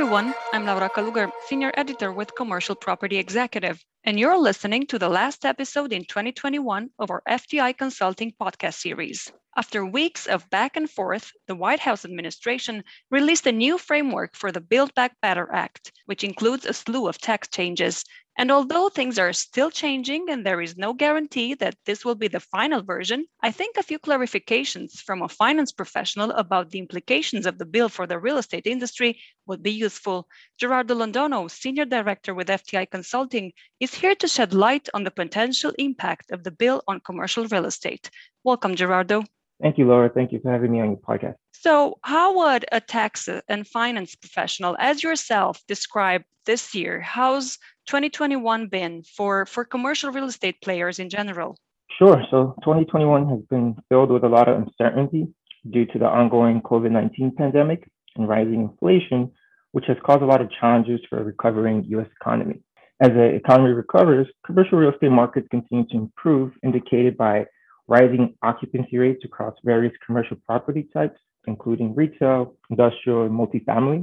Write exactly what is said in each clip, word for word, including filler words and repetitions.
everyone. I'm Laura Kalugar, Senior Editor with Commercial Property Executive, and you're listening to the last episode in twenty twenty-one of our F T I Consulting podcast series. After weeks of back and forth, the White House administration released a new framework for the Build Back Better Act, which includes a slew of tax changes. And although things are still changing and there is no guarantee that this will be the final version, I think a few clarifications from a finance professional about the implications of the bill for the real estate industry would be useful. Gerardo Londono, Senior Director with F T I Consulting, is here to shed light on the potential impact of the bill on commercial real estate. Welcome, Gerardo. Thank you, Laura. Thank you for having me on your podcast. So, how would a tax and finance professional as yourself describe this year? How's twenty twenty-one been for, for commercial real estate players in general? Sure. So twenty twenty-one has been filled with a lot of uncertainty due to the ongoing COVID nineteen pandemic and rising inflation, which has caused a lot of challenges for a recovering U S economy. As the economy recovers, commercial real estate markets continue to improve, indicated by rising occupancy rates across various commercial property types, including retail, industrial, and multifamily.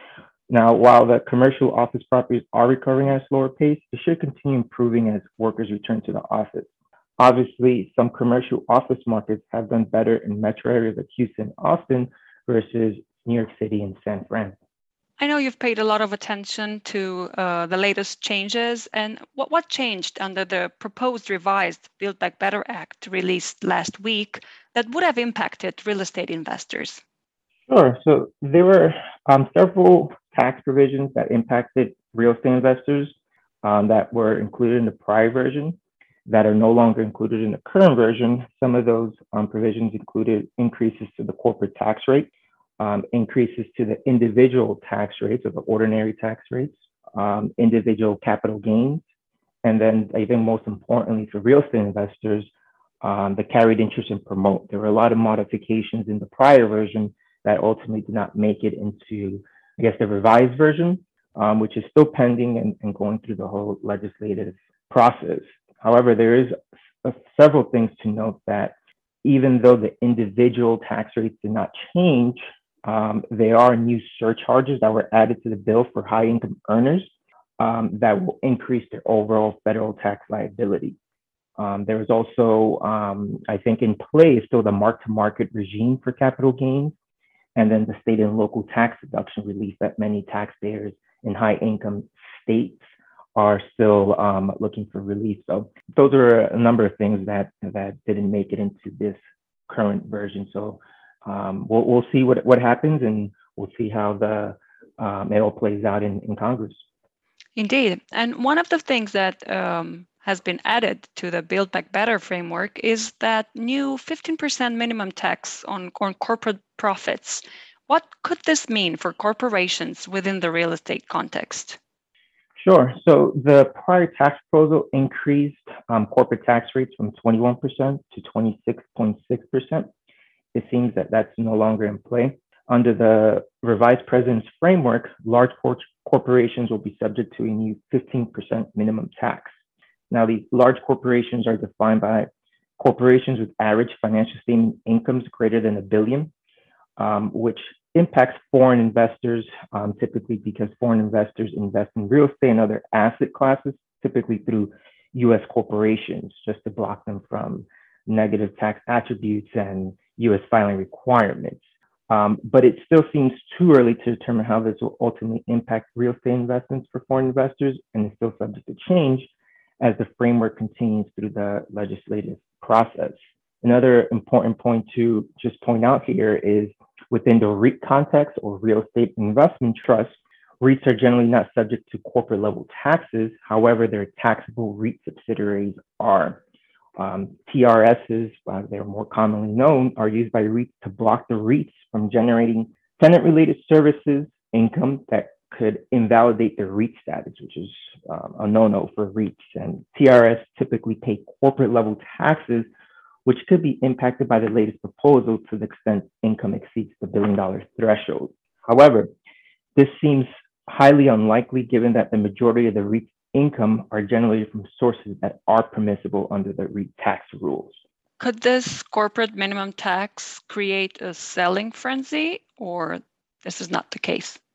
Now, while the commercial office properties are recovering at a slower pace, it should continue improving as workers return to the office. Obviously, some commercial office markets have done better in metro areas like Houston and Austin versus New York City and San Fran. I know you've paid a lot of attention to uh, the latest changes, and what, what changed under the proposed revised Build Back Better Act released last week that would have impacted real estate investors? Sure. So there were um, several tax provisions that impacted real estate investors um, that were included in the prior version that are no longer included in the current version. Some of those um, provisions included increases to the corporate tax rate, um, increases to the individual tax rates or the ordinary tax rates, um, individual capital gains, and then I think most importantly for real estate investors, um, the carried interest and promote. There were a lot of modifications in the prior version that ultimately did not make it into, I guess, the revised version, um, which is still pending and, and going through the whole legislative process. However, there is a, several things to note that even though the individual tax rates did not change, um, there are new surcharges that were added to the bill for high income earners um, that will increase their overall federal tax liability. Um, there is also, um, I think, in play still the mark-to-market regime for capital gains, and then the state and local tax deduction relief that many taxpayers in high income states are still um, looking for relief. So those are a number of things that that didn't make it into this current version. So um, we'll we'll see what what happens, and we'll see how the um, it all plays out in, in Congress. Indeed, and one of the things that um, has been added to the Build Back Better framework is that new fifteen percent minimum tax on, on corporate profits. What could this mean for corporations within the real estate context? Sure. So the prior tax proposal increased um, corporate tax rates from twenty-one percent to twenty-six point six percent. It seems that that's no longer in play. Under the revised president's framework, large cor- corporations will be subject to a new fifteen percent minimum tax. Now, these large corporations are defined by corporations with average financial statement incomes greater than a billion, um, which impacts foreign investors, um, typically because foreign investors invest in real estate and other asset classes, typically through U S corporations, just to block them from negative tax attributes and U S filing requirements. Um, but it still seems too early to determine how this will ultimately impact real estate investments for foreign investors, and is still subject to change as the framework continues through the legislative process. Another important point to just point out here is within the REIT context or real estate investment trust, REITs are generally not subject to corporate level taxes. However, their taxable REIT subsidiaries are. Um, T R Ss, uh, they're more commonly known, are used by REITs to block the REITs from generating tenant-related services income that could invalidate their REIT status, which is um, a no-no for REITs. And T R S typically pay corporate level taxes, which could be impacted by the latest proposal to the extent income exceeds the billion dollar threshold. However, this seems highly unlikely given that the majority of the REIT income are generated from sources that are permissible under the REIT tax rules. Could this corporate minimum tax create a selling frenzy, or this is not the case?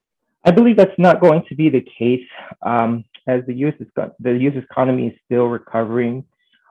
I believe that's not going to be the case, um, as the U S is, the U S economy is still recovering,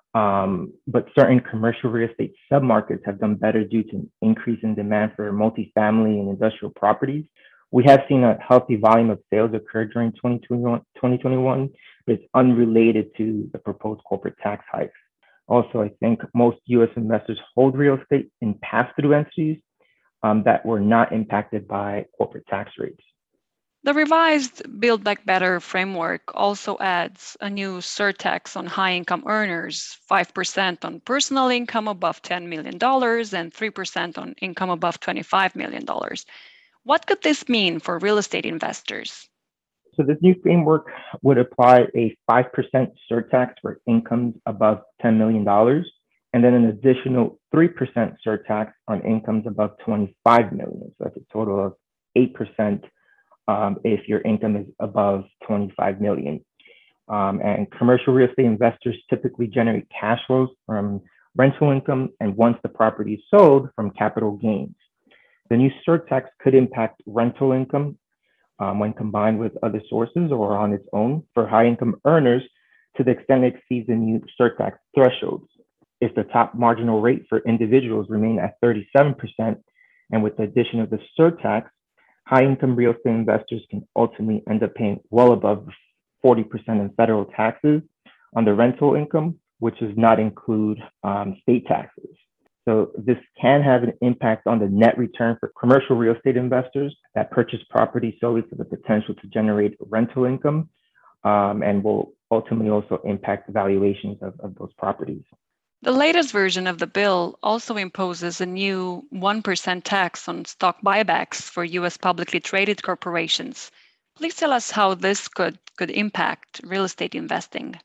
um, but certain commercial real estate submarkets have done better due to an increase in demand for multifamily and industrial properties. We have seen a healthy volume of sales occur during twenty twenty-one, but it's unrelated to the proposed corporate tax hikes. Also, I think most U S investors hold real estate in pass-through entities um, that were not impacted by corporate tax rates. The revised Build Back Better framework also adds a new surtax on high income earners, five percent on personal income above ten million dollars and three percent on income above twenty-five million dollars. What could this mean for real estate investors? So this new framework would apply a five percent surtax for incomes above ten million dollars, and then an additional three percent surtax on incomes above twenty-five million dollars. So that's a total of eight percent um, if your income is above twenty-five million dollars. Um, and commercial real estate investors typically generate cash flows from rental income, and once the property is sold, from capital gains. The new surtax could impact rental income um, when combined with other sources or on its own for high income earners to the extent it exceeds the new surtax thresholds. If the top marginal rate for individuals remain at thirty-seven percent, and with the addition of the surtax, high income real estate investors can ultimately end up paying well above forty percent in federal taxes on the rental income, which does not include um, state taxes. So this can have an impact on the net return for commercial real estate investors that purchase property solely for the potential to generate rental income, um, and will ultimately also impact the valuations of, of those properties. The latest version of the bill also imposes a new one percent tax on stock buybacks for U S publicly traded corporations. Please tell us how this could, could impact real estate investing.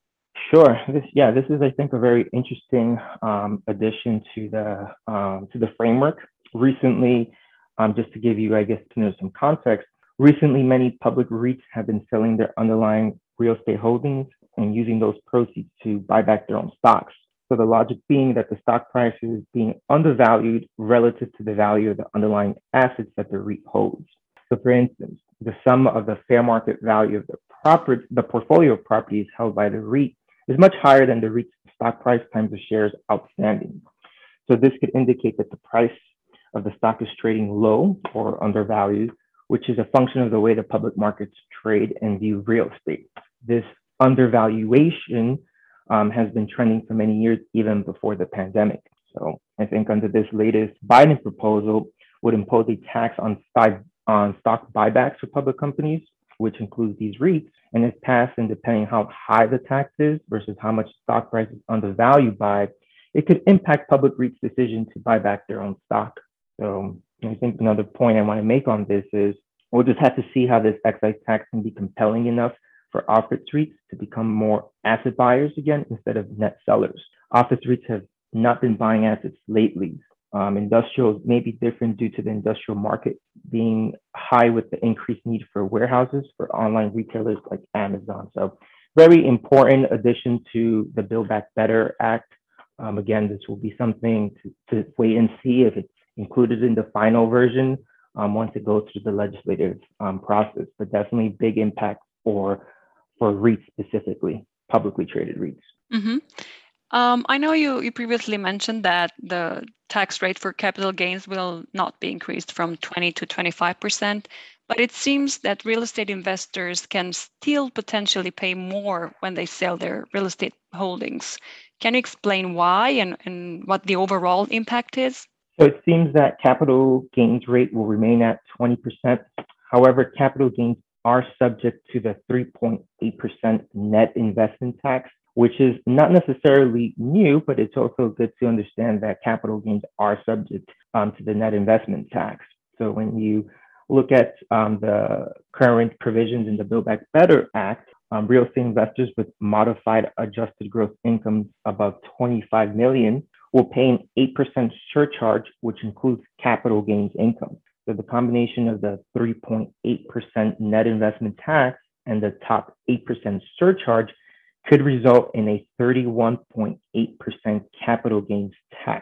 Sure. This, yeah, this is, I think, a very interesting um, addition to the um, to the framework. Recently, um, just to give you, I guess, you know, some context. Recently, many public REITs have been selling their underlying real estate holdings and using those proceeds to buy back their own stocks. So the logic being that the stock price is being undervalued relative to the value of the underlying assets that the REIT holds. So, for instance, the sum of the fair market value of the property, the portfolio of properties held by the REIT is much higher than the REIT's stock price times the shares outstanding. So this could indicate that the price of the stock is trading low or undervalued, which is a function of the way the public markets trade and view real estate. This undervaluation um, has been trending for many years, even before the pandemic. So I think under this latest Biden proposal would impose a tax on stock, on stock buybacks for public companies, which includes these REITs, and if passed, and depending how high the tax is versus how much stock price is undervalued by, it could impact public REITs' decision to buy back their own stock. So I think another point I want to make on this is we'll just have to see how this excise tax can be compelling enough for office REITs to become more asset buyers again instead of net sellers. Office REITs have not been buying assets lately. Um, industrials may be different due to the industrial market being high with the increased need for warehouses for online retailers like Amazon. So very important addition to the Build Back Better Act. Um, again, this will be something to, to wait and see if it's included in the final version um, once it goes through the legislative um, process, but definitely big impact for, for REITs specifically, publicly traded REITs. Mm-hmm. Um, I know you, you previously mentioned that the tax rate for capital gains will not be increased from twenty to twenty-five percent, but it seems that real estate investors can still potentially pay more when they sell their real estate holdings. Can you explain why and, and what the overall impact is? So it seems that capital gains rate will remain at twenty percent. However, capital gains are subject to the three point eight percent net investment tax, which is not necessarily new, but it's also good to understand that capital gains are subject um, to the net investment tax. So when you look at um, the current provisions in the Build Back Better Act, um, real estate investors with modified adjusted gross incomes above twenty-five million dollars will pay an eight percent surcharge, which includes capital gains income. So the combination of the three point eight percent net investment tax and the top eight percent surcharge could result in a thirty-one point eight percent capital gains tax.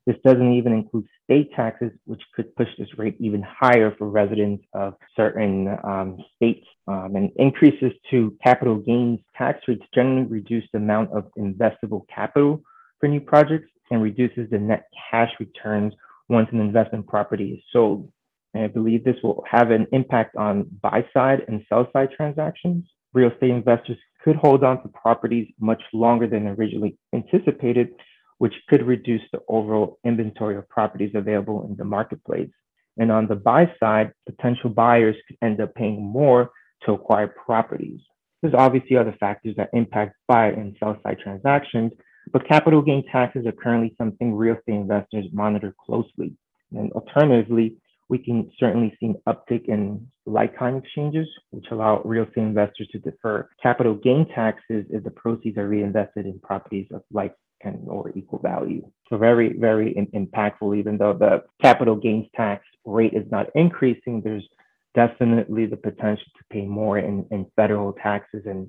This doesn't even include state taxes, which could push this rate even higher for residents of certain um, states. Um, and increases to capital gains tax rates generally reduce the amount of investable capital for new projects and reduces the net cash returns once an investment property is sold. And I believe this will have an impact on buy-side and sell-side transactions. Real estate investors could hold on to properties much longer than originally anticipated, which could reduce the overall inventory of properties available in the marketplace. And on the buy side, potential buyers could end up paying more to acquire properties. There's obviously other factors that impact buy and sell side transactions, but capital gain taxes are currently something real estate investors monitor closely. And alternatively, we can certainly see an uptick in like-kind exchanges, which allow real estate investors to defer capital gain taxes if the proceeds are reinvested in properties of like and or equal value. So very, very in, impactful, even though the capital gains tax rate is not increasing, there's definitely the potential to pay more in, in federal taxes. And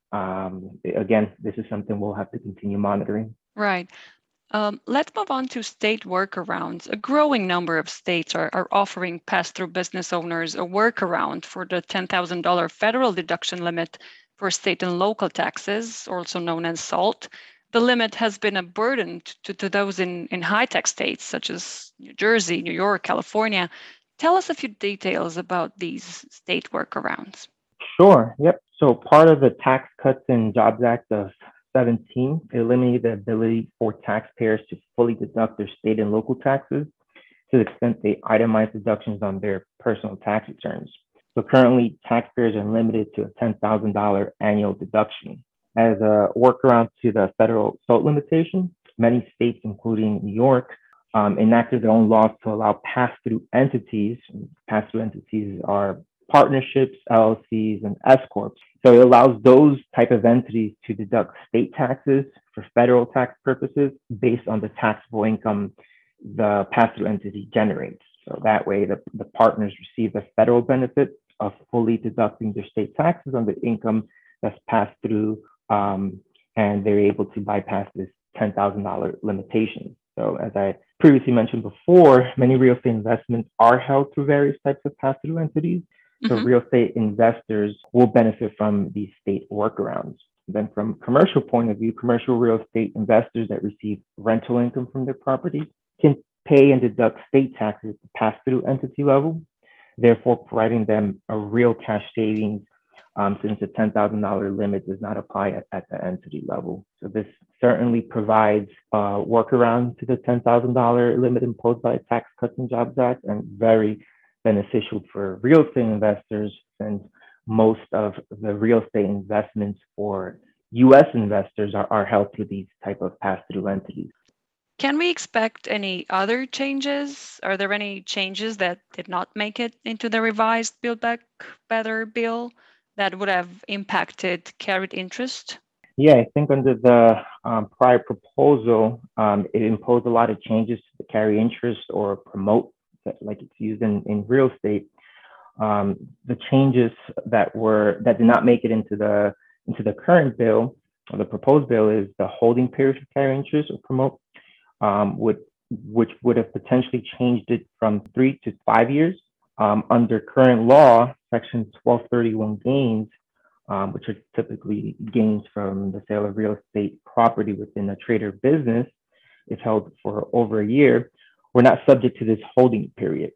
um, again, this is something we'll have to continue monitoring. Right. Um, let's move on to state workarounds. A growing number of states are, are offering pass-through business owners a workaround for the ten thousand dollars federal deduction limit for state and local taxes, also known as SALT. The limit has been a burden to, to those in, in high-tech states such as New Jersey, New York, California. Tell us a few details about these state workarounds. Sure. Yep. So part of the Tax Cuts and Jobs Act of seventeen eliminated the ability for taxpayers to fully deduct their state and local taxes to the extent they itemize deductions on their personal tax returns. So currently, taxpayers are limited to a ten thousand dollars annual deduction. As a workaround to the federal SALT limitation, many states, including New York, um, enacted their own laws to allow pass-through entities. Pass-through entities are partnerships, L L Cs, and S corps. So it allows those type of entities to deduct state taxes for federal tax purposes based on the taxable income the pass-through entity generates. So that way, the, the partners receive the federal benefit of fully deducting their state taxes on the income that's passed through, um, and they're able to bypass this ten thousand dollars limitation. So as I previously mentioned before, many real estate investments are held through various types of pass-through entities. So mm-hmm. real estate investors will benefit from these state workarounds. Then from a commercial point of view, commercial real estate investors that receive rental income from their properties can pay and deduct state taxes at the pass-through entity level, therefore providing them a real cash savings um, since the ten thousand dollars limit does not apply at, at the entity level. So this certainly provides a workaround to the ten thousand dollars limit imposed by the Tax Cuts and Jobs Act, and very beneficial for real estate investors, since most of the real estate investments for U S investors are, are held through these type of pass-through entities. Can we expect any other changes? Are there any changes that did not make it into the revised Build Back Better bill that would have impacted carried interest? Yeah, I think under the um, prior proposal, um, it imposed a lot of changes to the carry interest or promote, like it's used in, in real estate. Um, the changes that were that did not make it into the into the current bill or the proposed bill is the holding period for carry interest or promote, um, would which would have potentially changed it from three to five years. Um, under current law, Section twelve thirty-one gains, um, which are typically gains from the sale of real estate property within a trade or business, if held for over a year, we're not subject to this holding period.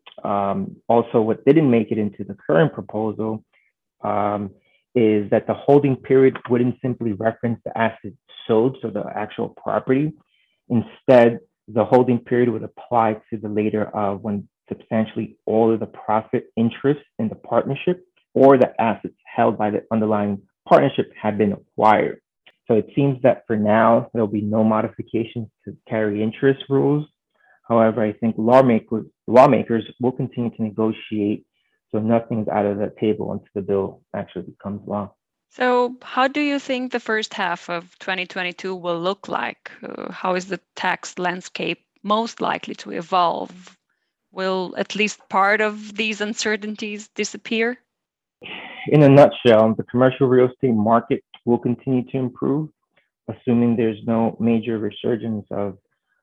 Um, also, what didn't make it into the current proposal um, is that the holding period wouldn't simply reference the asset sold, so the actual property. Instead, the holding period would apply to the later of when substantially all of the profit interest in the partnership or the assets held by the underlying partnership have been acquired. So it seems that for now, there'll be no modifications to carry interest rules. However, I think lawmakers, lawmakers will continue to negotiate so nothing's out of the table until the bill actually becomes law. So how do you think the first half of twenty twenty-two will look like? Uh, how is the tax landscape most likely to evolve? Will at least part of these uncertainties disappear? In a nutshell, the commercial real estate market will continue to improve, assuming there's no major resurgence of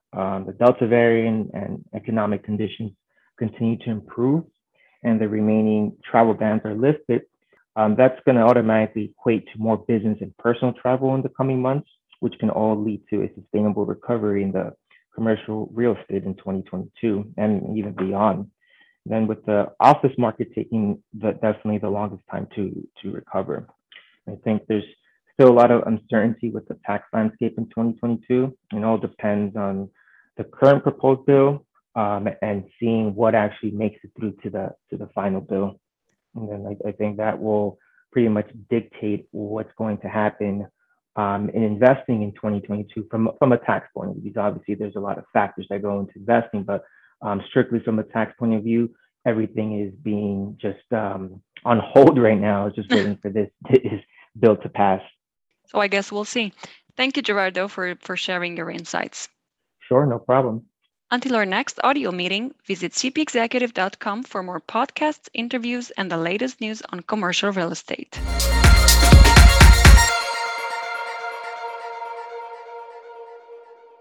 um, the Delta variant and economic conditions continue to improve and the remaining travel bans are lifted, um, that's going to automatically equate to more business and personal travel in the coming months, which can all lead to a sustainable recovery in the commercial real estate in twenty twenty-two and even beyond. Then with the office market taking the, definitely the longest time to, to recover. I think there's still a lot of uncertainty with the tax landscape in twenty twenty-two. It all depends on the current proposed bill um, and seeing what actually makes it through to the to the final bill. And then I, I think that will pretty much dictate what's going to happen um, in investing in twenty twenty-two from from a tax point of view. Because obviously, there's a lot of factors that go into investing, but um, strictly from a tax point of view, everything is being just um, on hold right now, just waiting for this, this bill to pass. So I guess we'll see. Thank you, Gerardo, for, for sharing your insights. Sure, no problem. Until our next audio meeting, visit c p executive dot com for more podcasts, interviews, and the latest news on commercial real estate.